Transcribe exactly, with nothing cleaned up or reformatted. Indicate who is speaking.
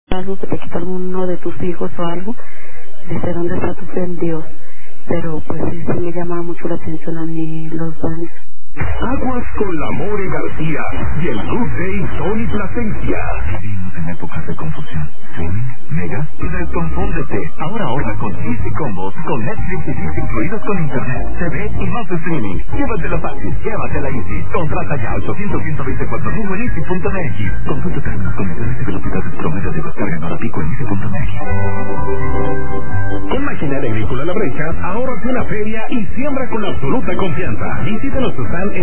Speaker 1: algo, que te quita alguno de tus hijos o algo, dice, ¿dónde está tu fe en Dios? Pero pues sí, sí me llama mucho la atención a mí los daños.
Speaker 2: Aguas con la More García y el Good Day Tony Plasencia. Vivimos en épocas de confusión. Streaming, mega y desconfúndete. Ahora ahorra con Easy Combos, con Netflix y Disney incluidos con internet, T V y más streaming. Llévatela fácil, llévatela Easy. Contrata ya ochocientos, ciento veinticuatro mil en easy punto m x. Consulta términos, condiciones y velocidades promedio de descarga en hora pico en easy punto m x. Con Maquinaria Agrícola La Brecha, ahorras una feria y siembra con absoluta confianza. Visítanos en